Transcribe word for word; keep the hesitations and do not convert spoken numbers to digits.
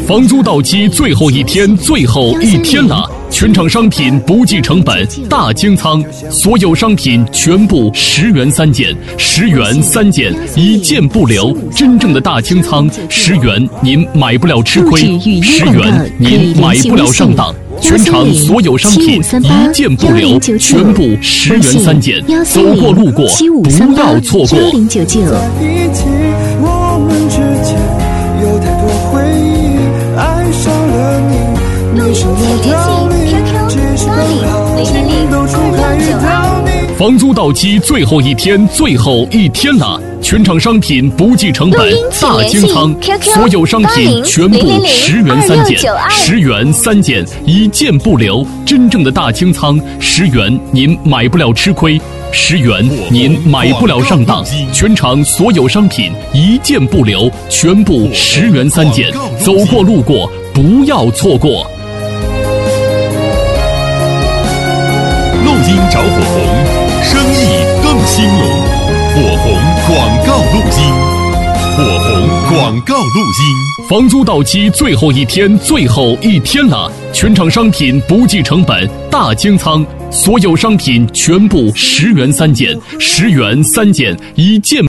房租到期最后一天，最后一天了！全场商品不计成本大清仓，所有商品全部十元三件，十元三件，一件不留。真正的大清仓，十元您买不了吃亏，十元您买不了上当。全场所有商品一件不留，全部十元三件，走过路过不要错过。房租到期最后一天，最后一天了！全场商品不计成本大清仓，所有商品全部十元三件，十元三件，一件不留。真正的大清仓，十元您买不了吃亏，十元您买不了上当。全场所有商品一件不留，全部十元三件，走过路过不要错过。 录音找火红，生意更兴隆。火红广告录音，火红广告录音。 房租到期最后一天，最后一天了！全场商品不计成本大清仓，所有商品全部十元三件，十元三件，一件。